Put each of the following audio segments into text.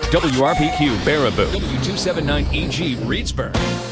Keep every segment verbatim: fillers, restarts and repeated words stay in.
W R P Q Baraboo. W two seventy-nine E G Reedsburg.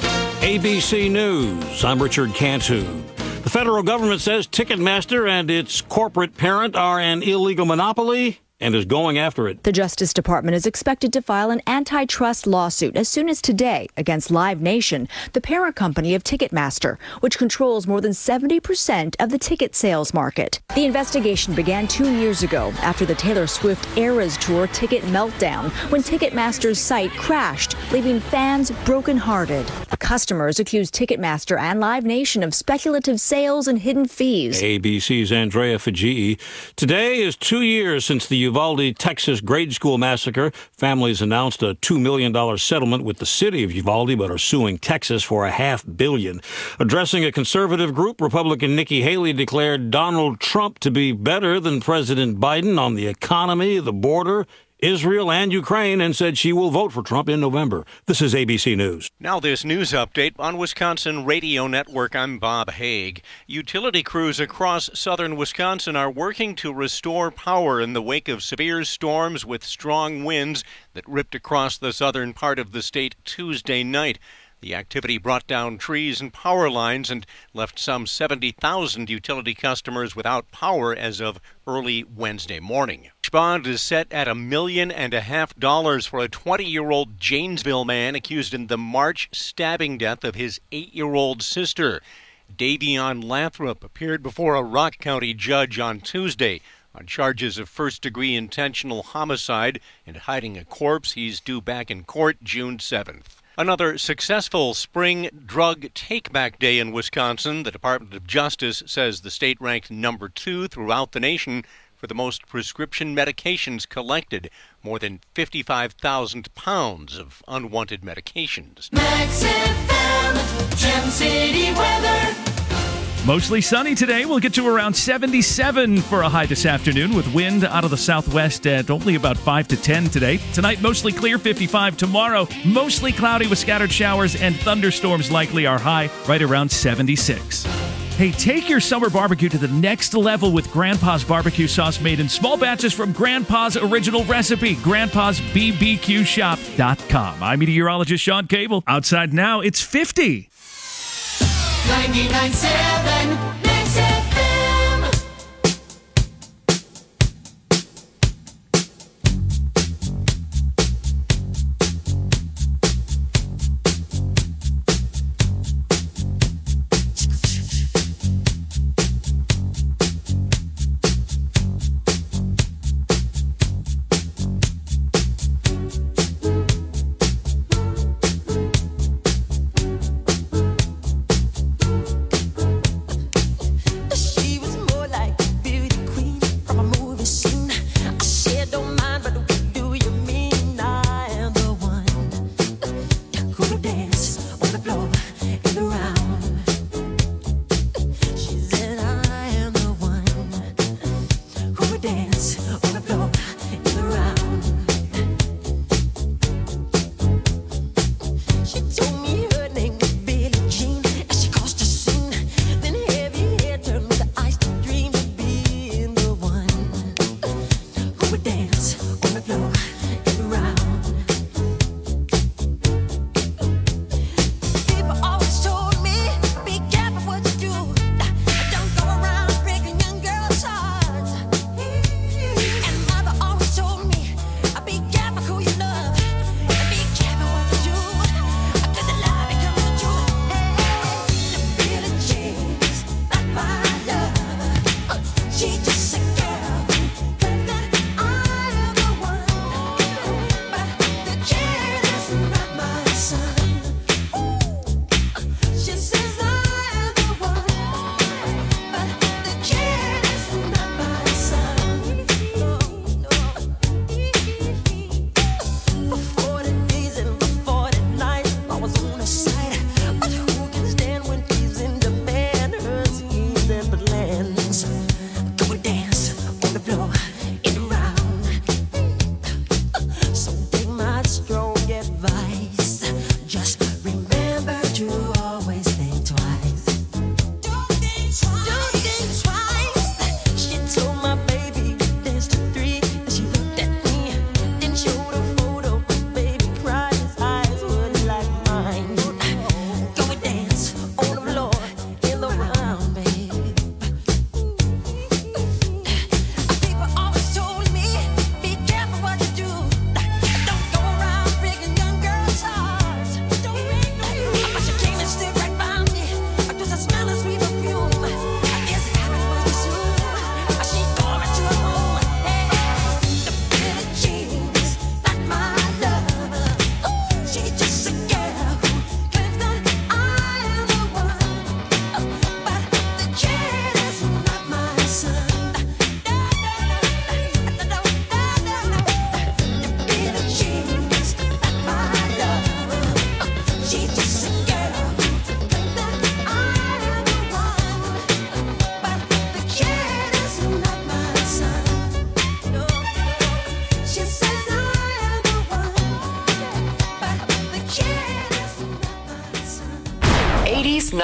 A B C News. I'm Richard Cantu. The federal government says Ticketmaster and its corporate parent are an illegal monopoly and is going after it. The Justice Department is expected to file an antitrust lawsuit as soon as today against Live Nation, the parent company of Ticketmaster, which controls more than seventy percent of the ticket sales market. The investigation began two years ago after the Taylor Swift Eras Tour ticket meltdown, when Ticketmaster's site crashed, leaving fans brokenhearted. Customers accused Ticketmaster and Live Nation of speculative sales and hidden fees. A B C's Andrea Fajii. Today is two years since the Uvalde, Texas grade school massacre. Families announced a two million dollars settlement with the city of Uvalde, but are suing Texas for a half billion. Addressing a conservative group, Republican Nikki Haley declared Donald Trump to be better than President Biden on the economy, the border, Israel, and Ukraine, and said she will vote for Trump in November. This is A B C News. Now this news update on Wisconsin Radio Network. I'm Bob Haig. Utility crews across southern Wisconsin are working to restore power in the wake of severe storms with strong winds that ripped across the southern part of the state Tuesday night. The activity brought down trees and power lines and left some seventy thousand utility customers without power as of early Wednesday morning. Bond is set at a million and a half dollars for a twenty-year-old Janesville man accused in the March stabbing death of his eight-year-old sister. Davion Lathrop appeared before a Rock County judge on Tuesday on charges of first-degree intentional homicide and hiding a corpse. He's due back in court June seventh. Another successful spring drug take-back day in Wisconsin. The Department of Justice says the state ranked number two throughout the nation for the most prescription medications collected, more than fifty-five thousand pounds of unwanted medications. Max F M, Gem City weather. Mostly sunny today. We'll get to around seventy-seven for a high this afternoon with wind out of the southwest at only about five to ten today. Tonight, mostly clear, fifty-five. Tomorrow, mostly cloudy with scattered showers and thunderstorms likely. Our high right around seventy-six. Hey, take your summer barbecue to the next level with Grandpa's barbecue sauce made in small batches from Grandpa's original recipe, grandpas b b q shop dot com. I'm meteorologist Sean Cable. Outside now, it's fifty. ninety-nine point seven Max F M.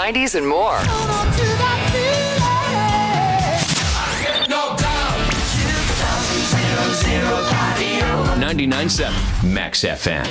nineties, and more. ninety-nine point seven Max F M.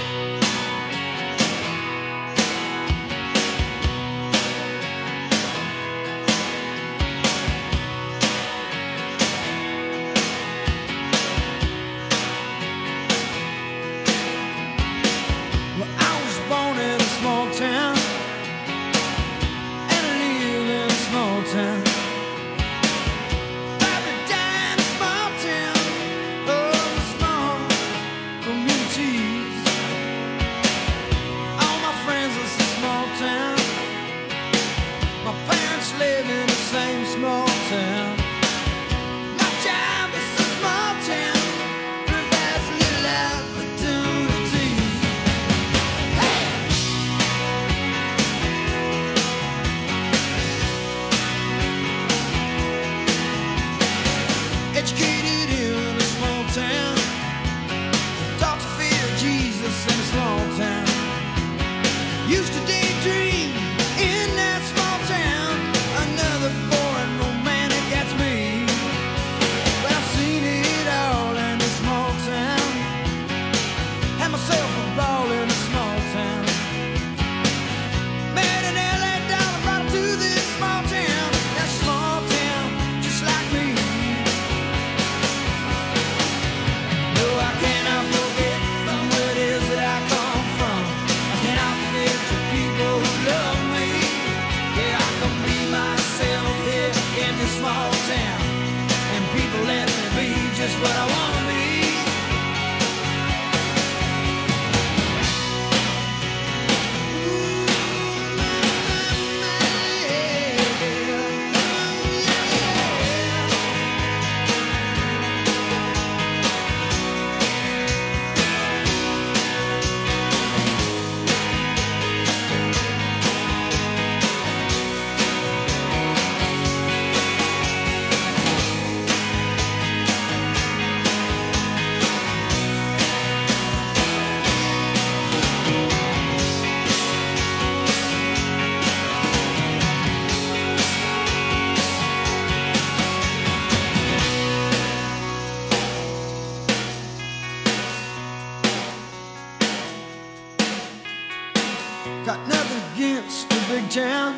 Got nothing against the big town.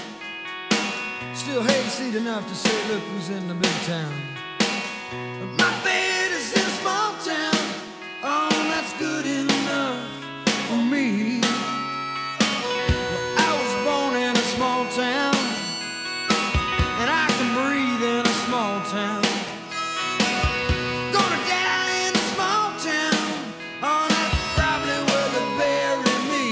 Still hate to see it enough to say, look who's in the big town. But my bed is in a small town. Oh, that's good enough for me. Well, I was born in a small town, and I can breathe in a small town. Gonna die in a small town. Oh, that's probably where they bury me.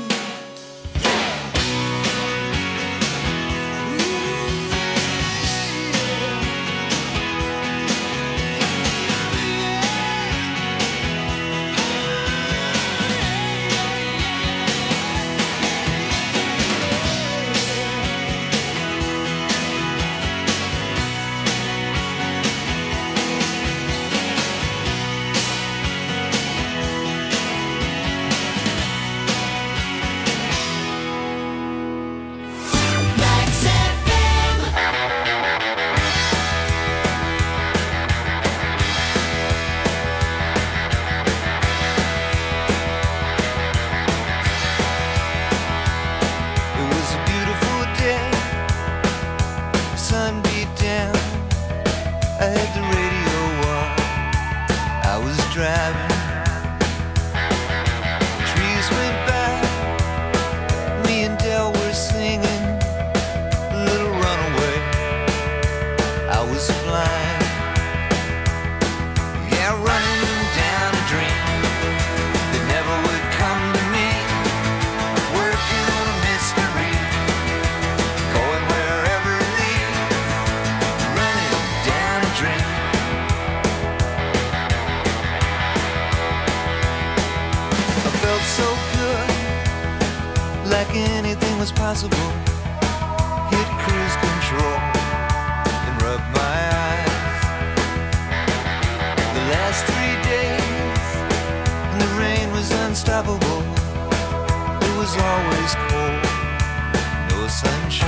Like anything was possible, hit cruise control and rub my eyes. The last three days, and the rain was unstoppable. It was always cold, no sunshine.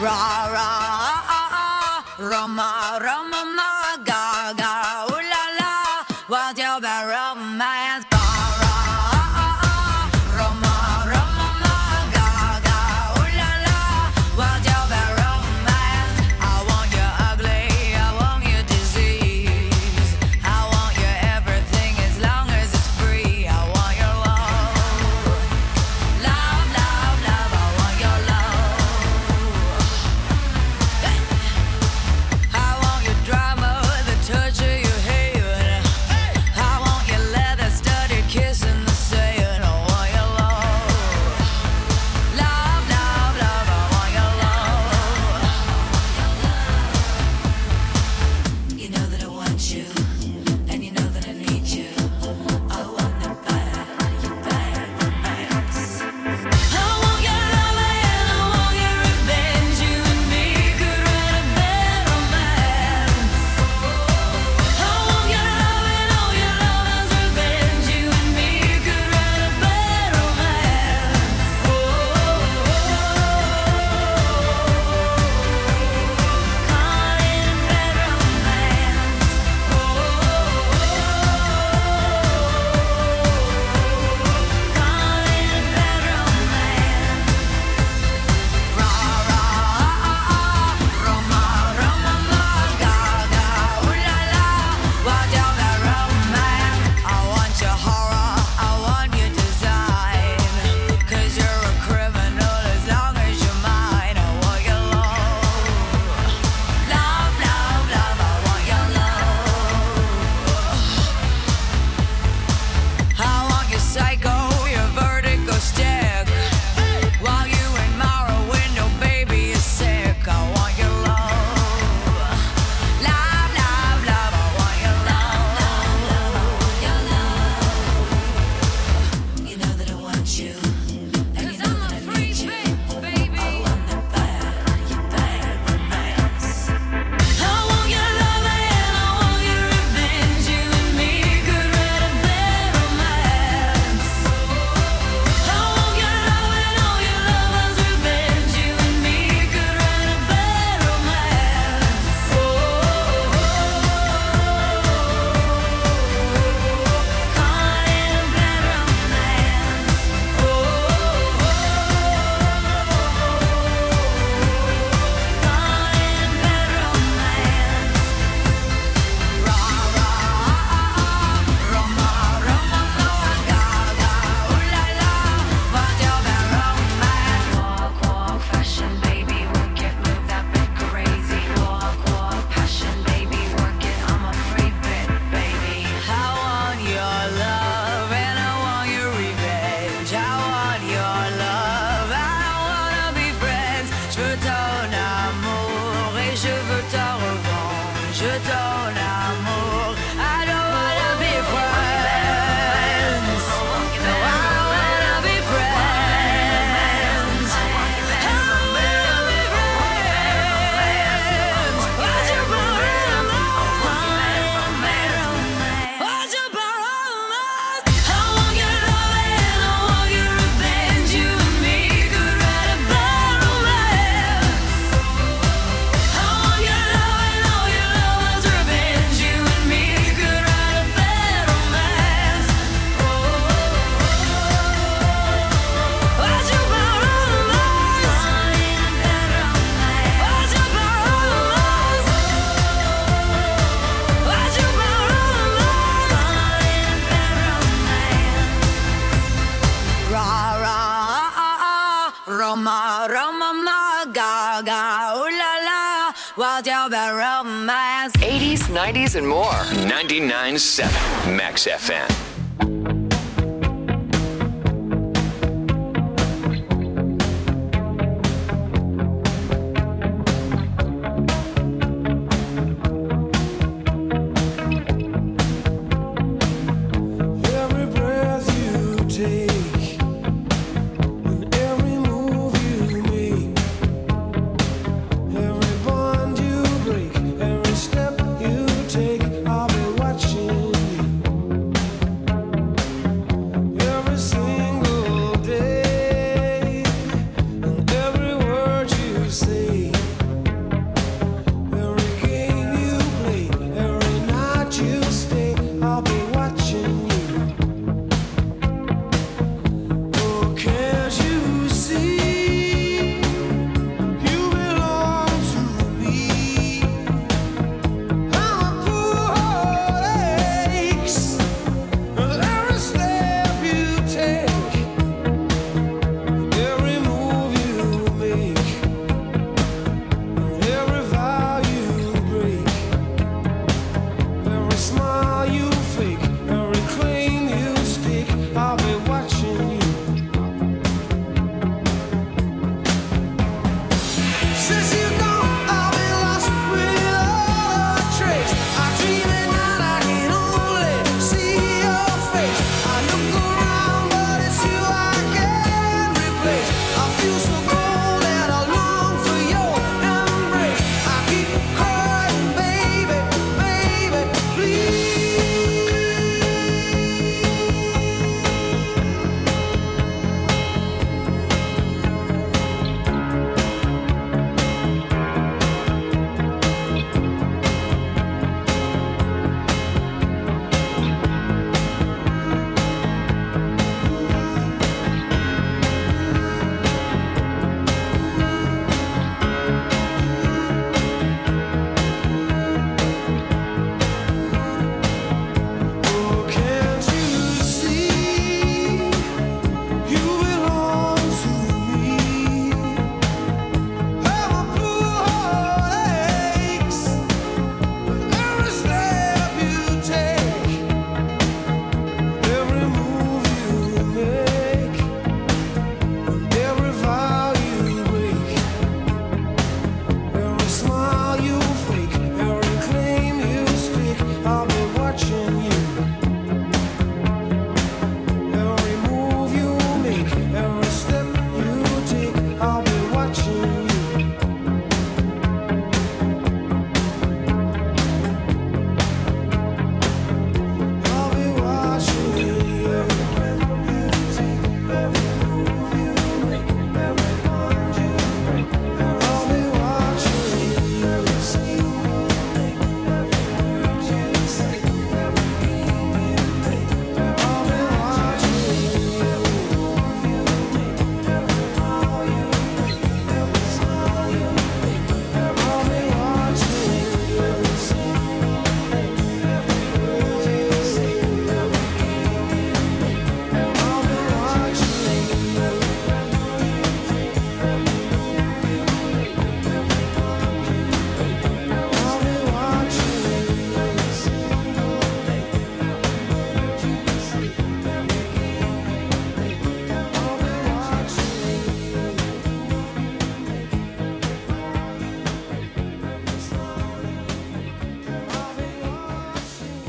Ra ra Roma Roma ma ga ga ooh la la, what's your bad romance? Roma, Roma, ma, ga, ga, ooh la la, what's your bad romance? eighties, nineties, and more. ninety-nine point seven Max F M. Every step you take, I'll be watching you.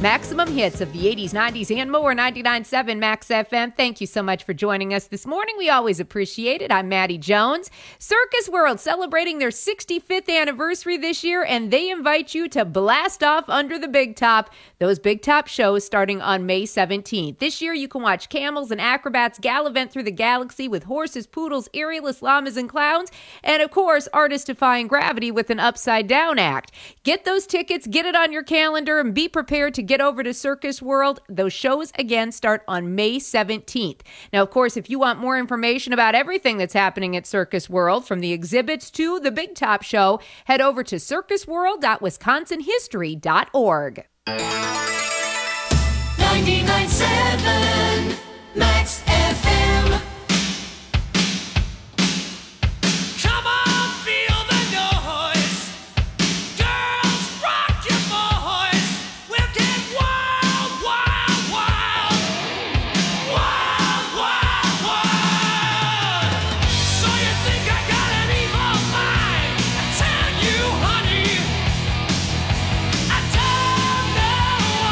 Maximum hits of the eighties, nineties, and more. ninety-nine point seven Max F M. Thank you so much for joining us this morning. We always appreciate it. I'm Maddie Jones. Circus World celebrating their sixty-fifth anniversary this year, and they invite you to blast off under the big top. Those big top shows starting on May seventeenth. This year, you can watch camels and acrobats gallivant through the galaxy with horses, poodles, aerialists, llamas, and clowns. And of course, artists defying gravity with an upside down act. Get those tickets, get it on your calendar, and be prepared to get over to Circus World. Those shows, again, start on May seventeenth. Now, of course, if you want more information about everything that's happening at Circus World, from the exhibits to the Big Top Show, head over to circus world dot wisconsin history dot org. ninety-nine point seven Max F M. Come on, feel the noise. Girls, rock your voice. We'll get wild, wild, wild. Wild, wild, wild. So you think I got an evil mind? I tell you, honey, I don't know why.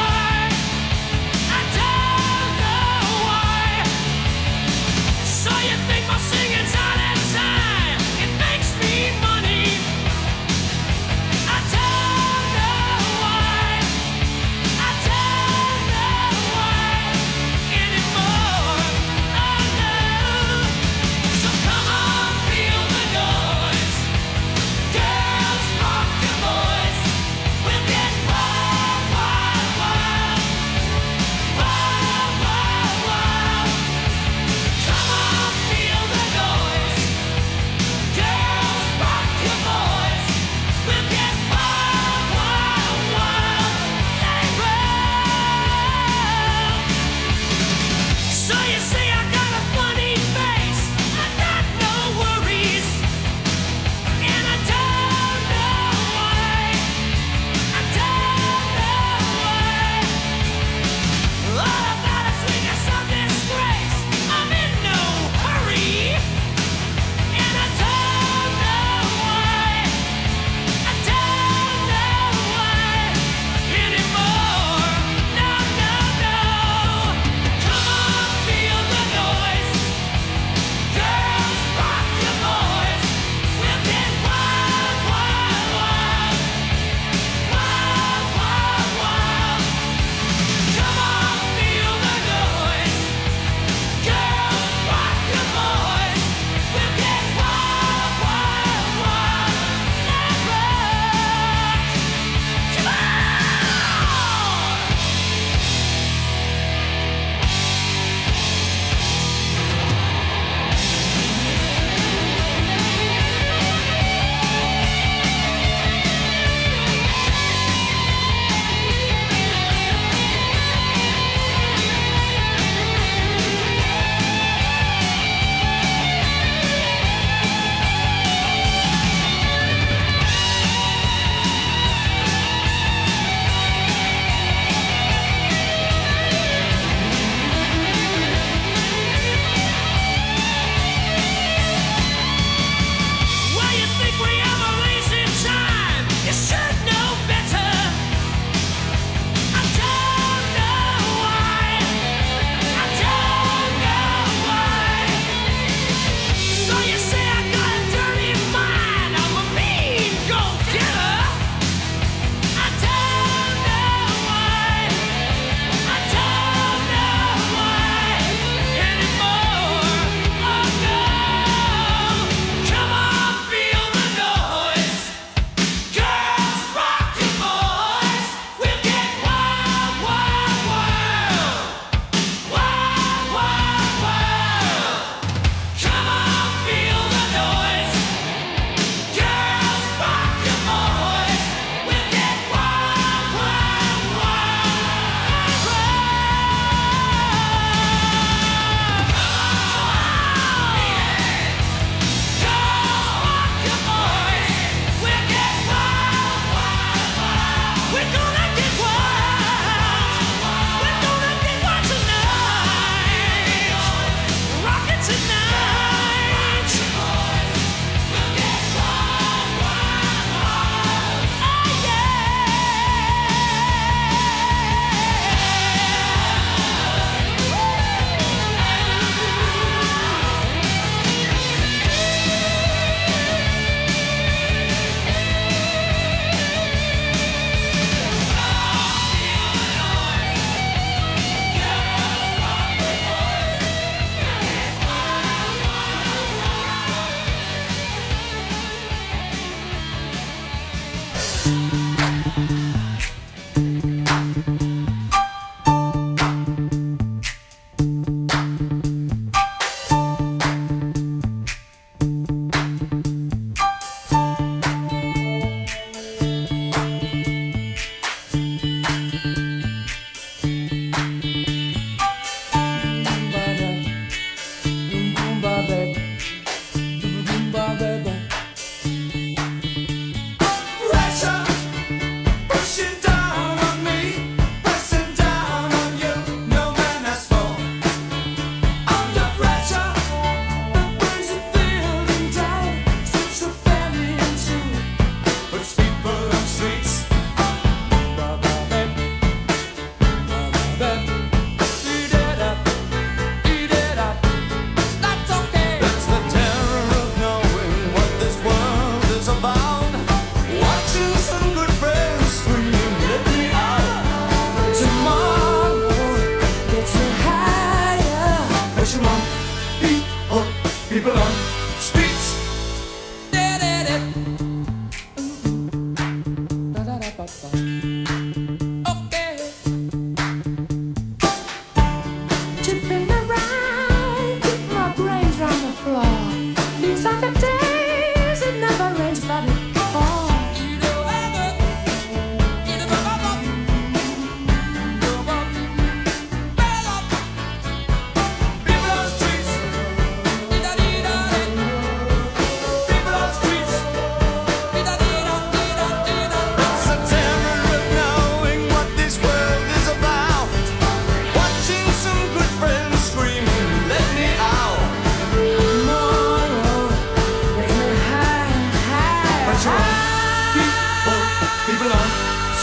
pressure on people, people on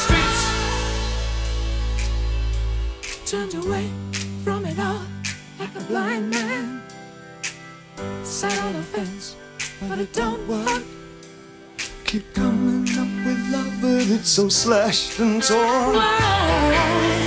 the streets. Turned away from it all like a blind man. Sat on the fence, but it don't work. Keep coming up with love, but it's so slashed and torn. Why?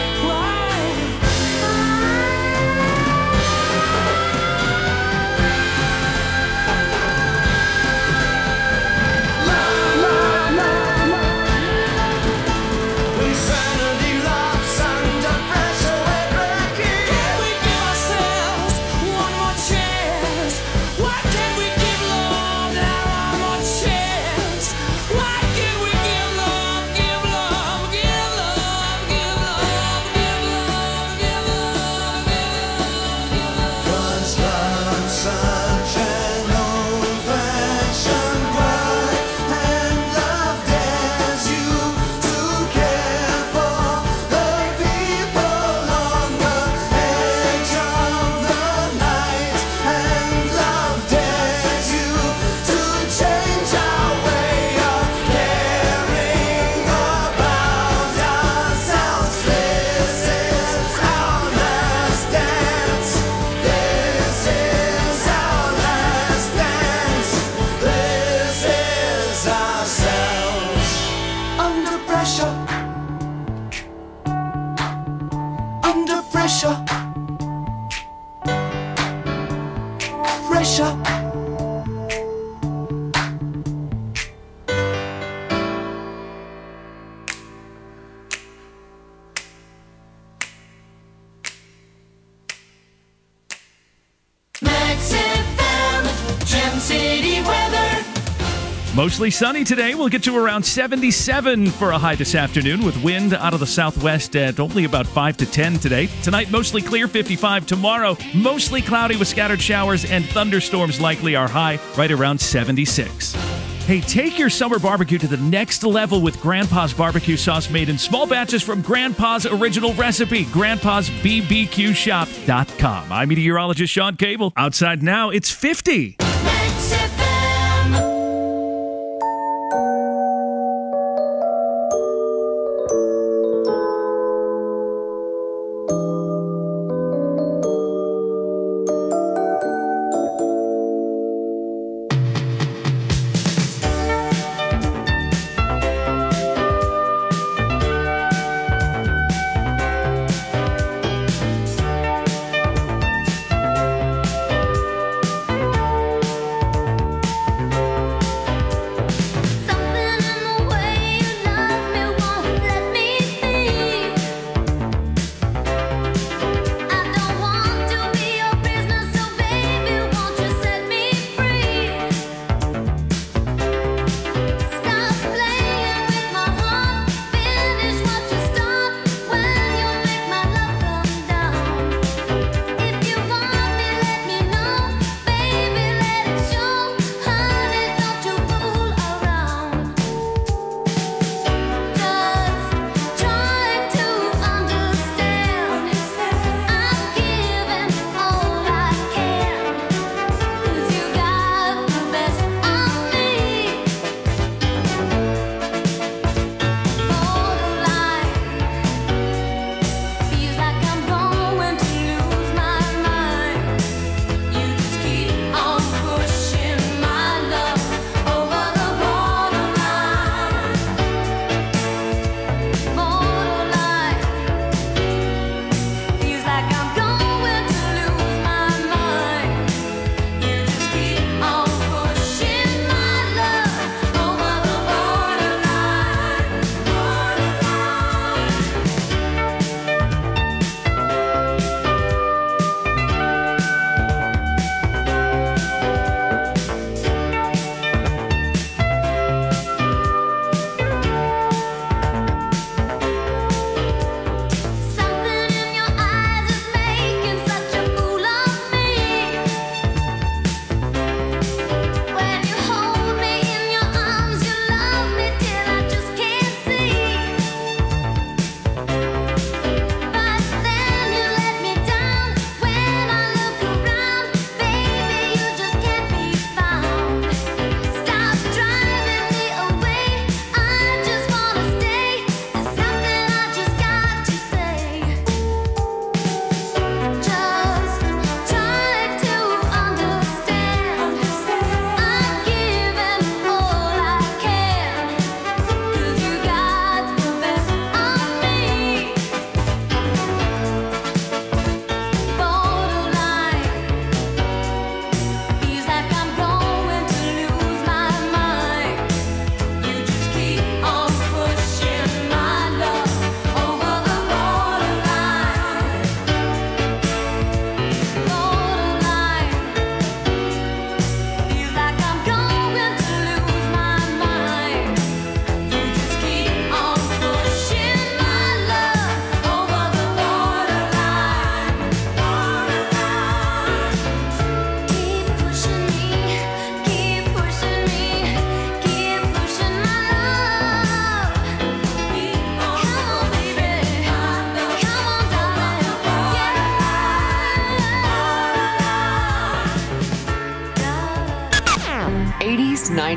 Mostly sunny today. We'll get to around seventy-seven for a high this afternoon with wind out of the southwest at only about five to ten today. Tonight, mostly clear, fifty-five. Tomorrow, mostly cloudy with scattered showers and thunderstorms likely. Our high right around seventy-six. Hey, take your summer barbecue to the next level with Grandpa's barbecue sauce made in small batches from Grandpa's original recipe, grandpas b b q shop dot com. I'm meteorologist Sean Cable. Outside now, it's fifty.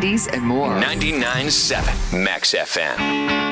nineties, and more. ninety-nine point seven Max F M.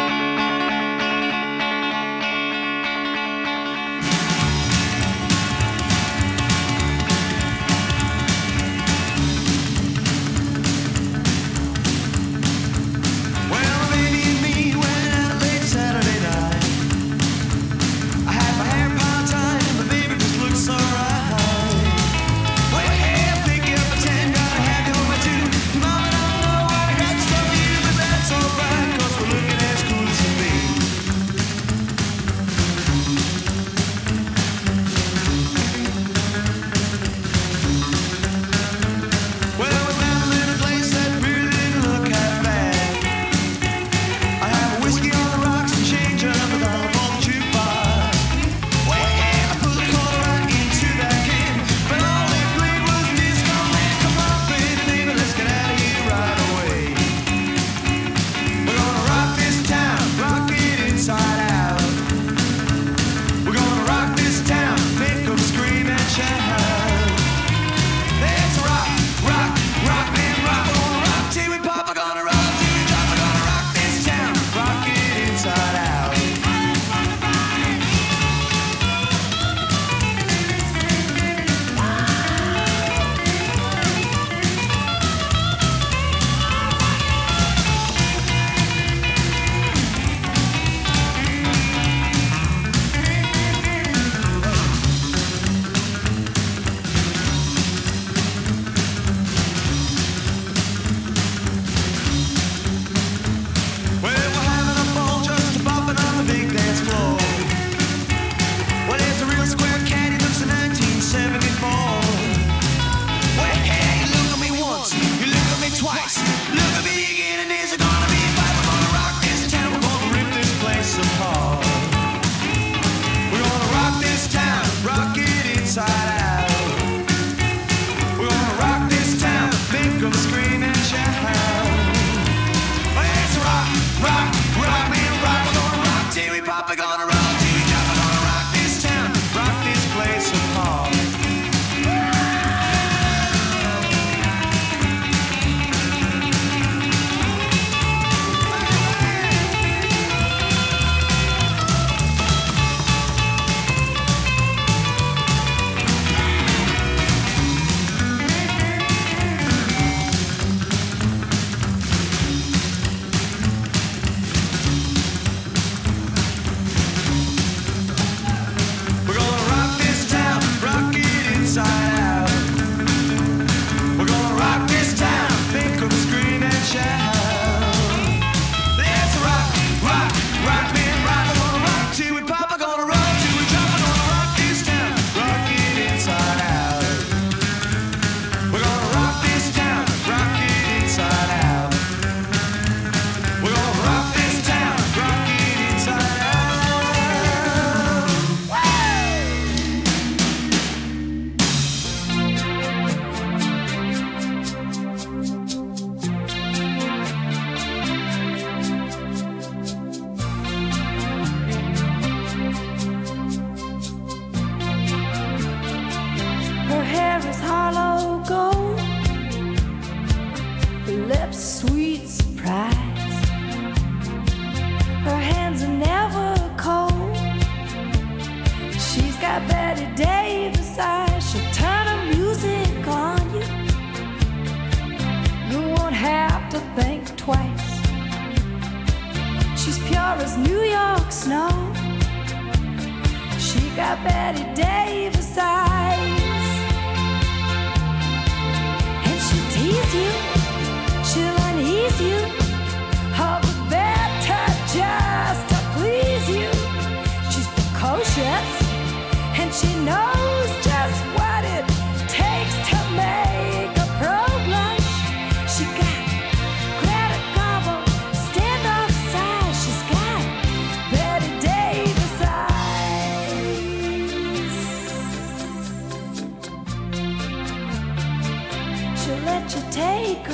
Take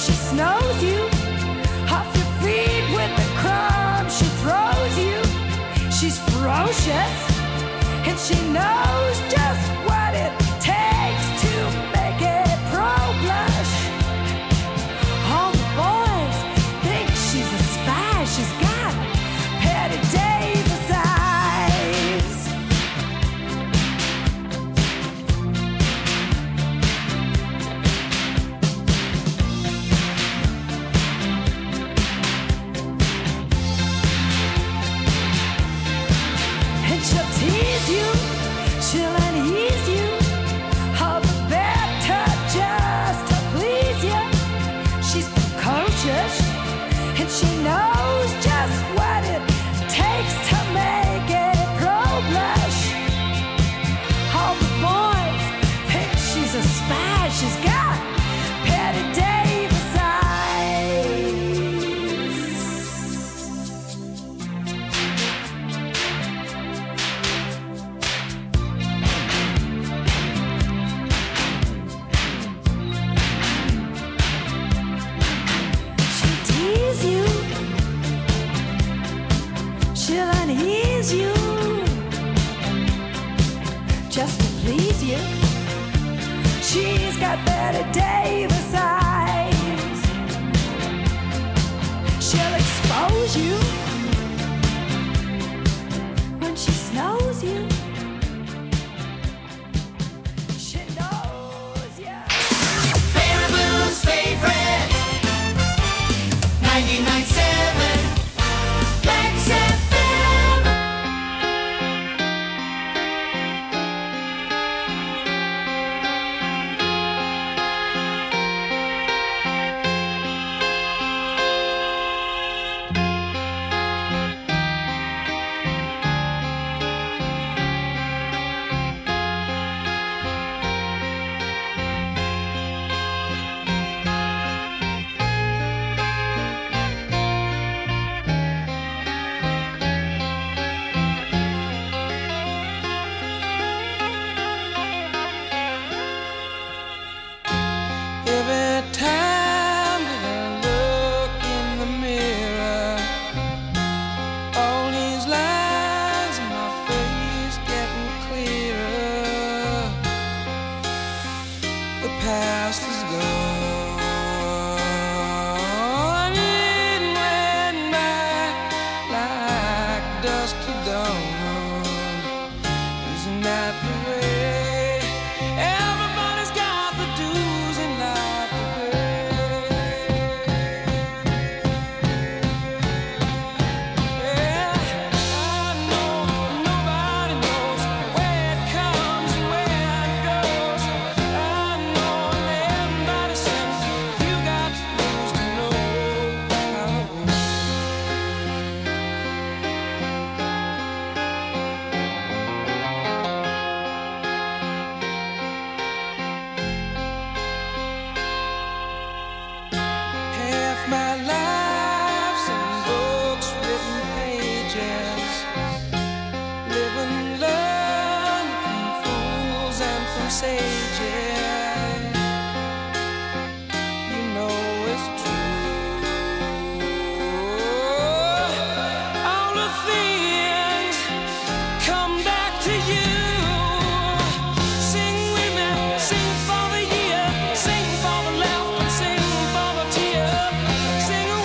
she snows you off your feet with the crumbs she throws you. She's ferocious, and she knows just what it takes to make a pro blush. All the boys think she's a spy. She's got Petty Davis eyes. And she'll tease you, she'll unease you, all the better just to please you. She's precocious, and she knows just what it takes to make a pro blush. All the boys think she's a spy. She's got Petty Davis eyes. She'll tease you, she'll unease you, just to please you. She's got Betty Davis eyes. She'll expose you when she snows you. She knows you. Baraboo's favorite. ninety-nine point seven. Lex F M. Every time that I look in the mirror, all these lines in my face getting clearer. The past is gone, it went by like dust to dawn. Isn't that the way? Everybody's got the dues in life to pay. Yeah, I know nobody knows where it comes and where it goes. I know everybody says you got to lose to know how it goes. Half my life's in books, written pages. Live and learn from fools and from sages. You know it's true. All the things come back to you. Sing with me, sing for the year, sing for the laugh and sing for the tear. Sing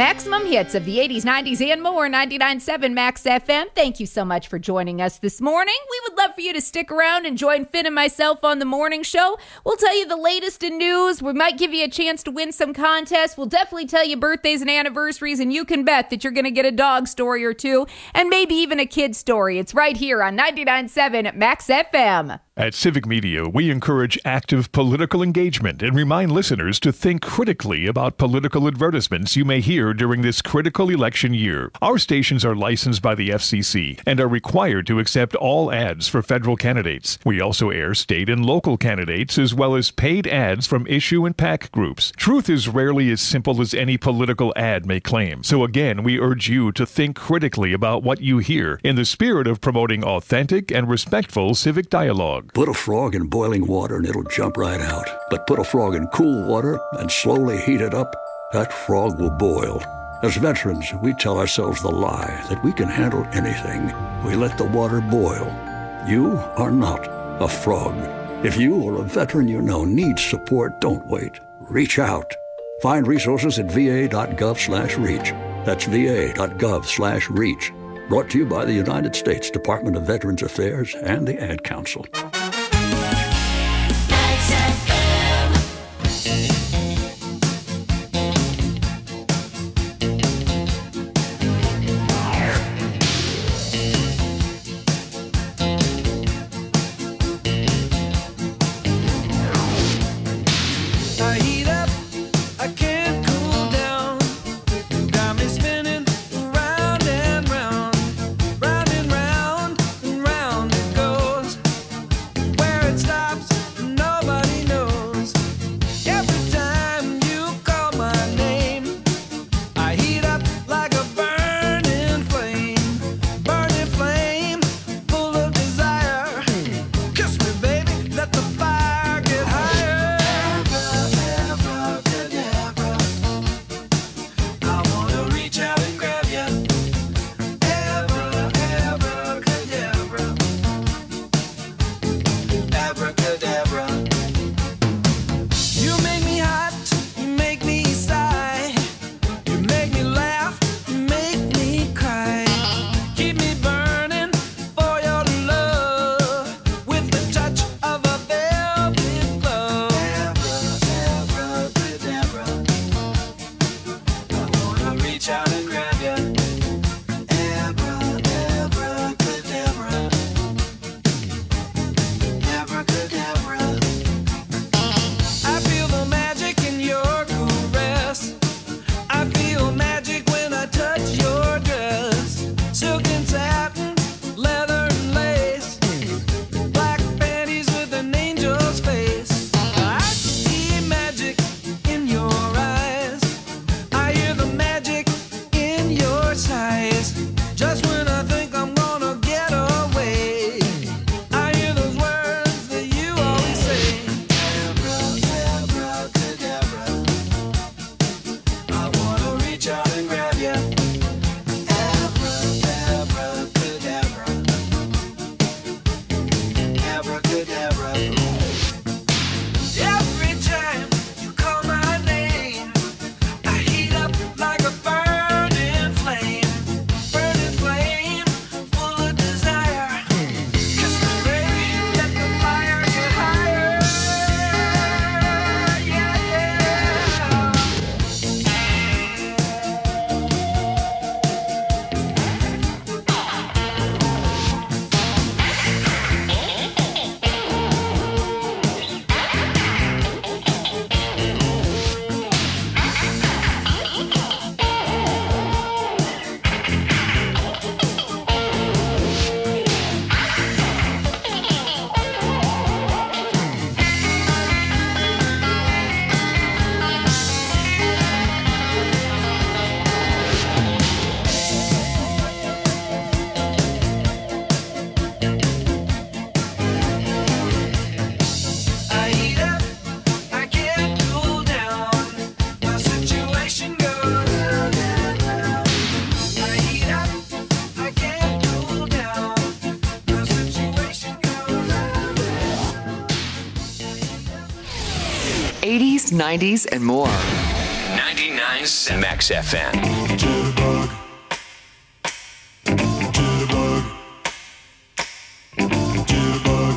Maximum hits of the eighties, nineties, and more. ninety-nine point seven Max F M. Thank you so much for joining us this morning. We would love for you to stick around and join Finn and myself on the morning show. We'll tell you the latest in news. We might give you a chance to win some contests. We'll definitely tell you birthdays and anniversaries, and you can bet that you're going to get a dog story or two, and maybe even a kid story. It's right here on ninety-nine point seven Max F M. At Civic Media, we encourage active political engagement and remind listeners to think critically about political advertisements you may hear during this critical election year. Our stations are licensed by the F C C and are required to accept all ads for federal candidates. We also air state and local candidates as well as paid ads from issue and PAC groups. Truth is rarely as simple as any political ad may claim. So again, we urge you to think critically about what you hear in the spirit of promoting authentic and respectful civic dialogue. Put a frog in boiling water and it'll jump right out. But put a frog in cool water and slowly heat it up, that frog will boil. As veterans, we tell ourselves the lie that we can handle anything. We let the water boil. You are not a frog. If you or a veteran you know needs support, don't wait. Reach out. Find resources at va.gov slash reach. That's va.gov slash reach. Brought to you by the United States Department of Veterans Affairs and the Ad Council. I heat up, I can't cool down. Got me spinning round and round, round and round and round it goes. Where it stops, nobody knows. Every time you call my name, I heat up like a burning flame, burning flame, full of desire. Kiss me, baby, let the fire get higher. I wanna reach out and grab ya. Abra, abracadabra. Abracadabra. You make me hot, you make me sigh. You make me laugh, you make me cry. Keep me burning for your love with the touch of a velvet glove. Abracadabra. I wanna reach out and grab ya. Abra, abracadabra. Abracadabra. I feel the magic in your caress. I feel magic when I touch your dress. Silk and satin, leather and lace. Black panties with an angel's face. I see magic in your eyes. I hear the magic in your sighs. Just when I think I'm gonna get away, I hear those words that you always say. Abra, abracadabra. I wanna reach out and grab ya. Abra, abracadabra. Abracadabra. Every time you call my name, I heat up like a burning flame, burning flame, full of desire. Kiss me, baby, let the fire get higher. Yeah, yeah. I heat up, I can't cool down. My situation goes round and round. I heat up, I can't cool down. My situation goes round and round. eighties, nineties, and more. ninety-nine ninety-nine seven Max F M. Jitterbug. Jitterbug. Jitterbug.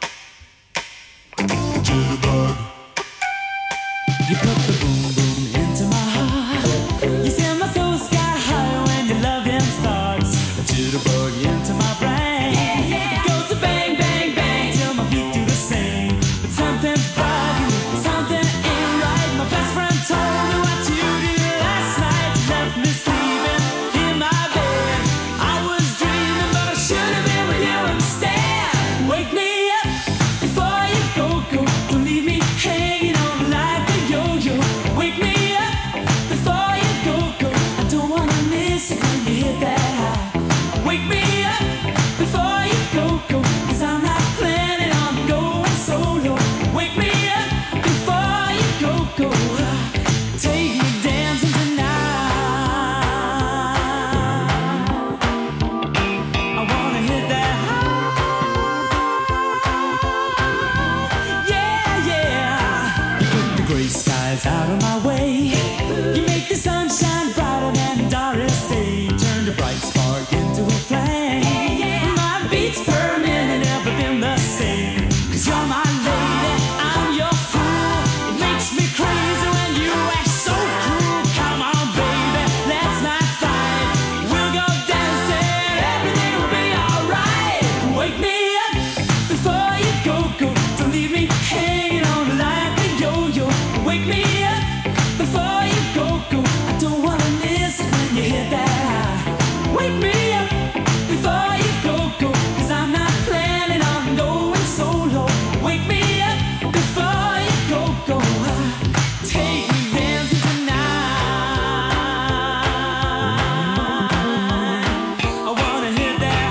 Jitterbug. You put the boom boom into my heart. You send my soul sky high when your loving starts. A jitterbug into my brain. It goes to bang, bang, bang till my feet do the same. But something's bugging, something ain't right. My best friend told me what you did last night. You left me sleeping in my bed. I was dreaming, but I should have been with you instead. Wake me up before you go, go. Don't leave me hanging on like a yo-yo. Wake me up before you go, go. I don't wanna miss it when you hit that high. Wake me up before you go, go. Cause I'm not planning on going solo. Wake me up before you go, go. Take me dancing tonight. I wanna hit that high. Yeah, yeah. You put the gray skies out of my way. You make the sunshine brighter than Doris Day. Turn the bright spark into a flame. My beats per minute never been the same. Cause you're my lady, I'm your fool. It makes me crazy when you act so cruel. Come on, baby, let's not fight. We'll go dancing, everything will be alright. Wake me up before you go, go. Don't leave me hanging on like a yo-yo. Wake me up before you go, go. I don't wanna miss it when you hit that high. Wake me up before you go, go. Cause I'm not planning on going solo. Wake me up before you go, go. Take me dancing tonight. I wanna hit that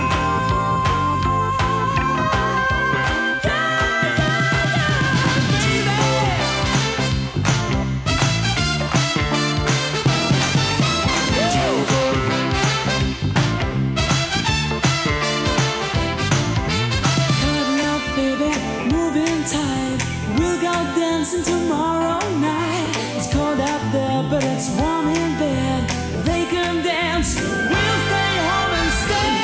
Cuddle up, baby, moving tight. We'll go dancing tomorrow night. It's cold out there, but it's warm in bed. They can dance, we'll stay home instead.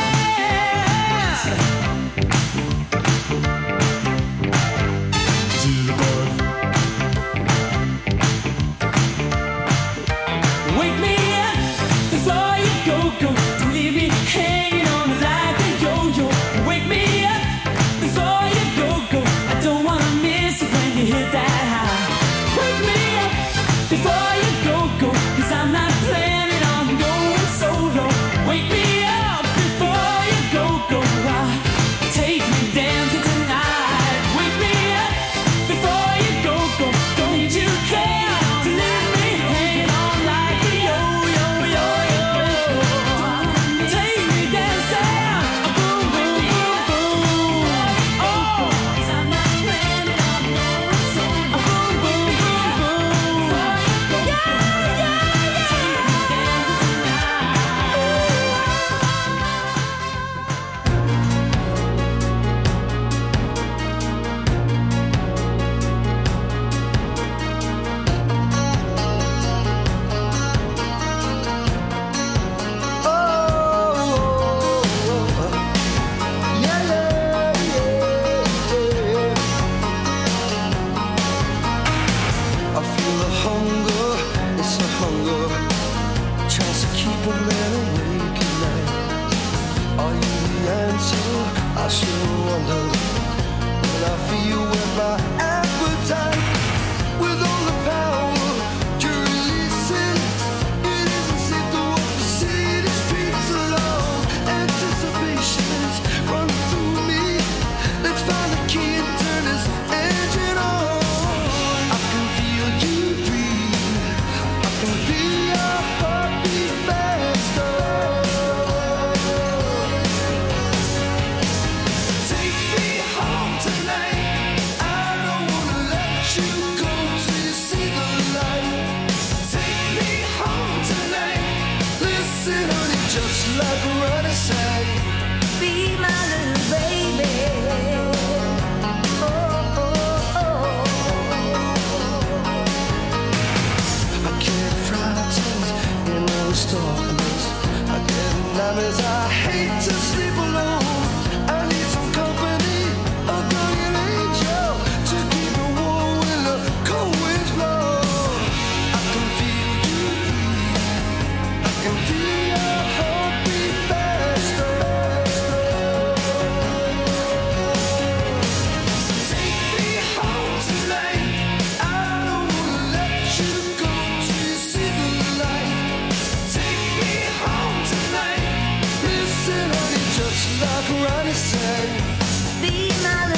Wake me up before you go, go. Don't leave me hanging on like a yo-yo. Wake me up before you go, go. I don't wanna miss it when you hit that high. Wake me up before you go, go. Cause I'm not planning on going solo. Wake me up before you go, go. Take me dancing tonight. Wake me up before you go, go. Don't you care to leave me hanging on like a yo-yo, yo-yo. Take me dancing, boom, boom, boom, boom. Oh, 'cause I'm not planning on going solo. Boom, boom, boom, boom. Yeah, yeah, yeah. Take me dancing I feel the hunger, it's a hunger. Tries to keep a man awake at night. Are you the answer? I sure wonder. When I feel with my appetite, with all the power you're releasing, it isn't safe to walk the city streets alone. Anticipation is running through me. Let's find the key and turn this engine on. I can feel you breathe. I can feel your heartbeat faster. Take me home tonight. I know like Ronnie said. Be my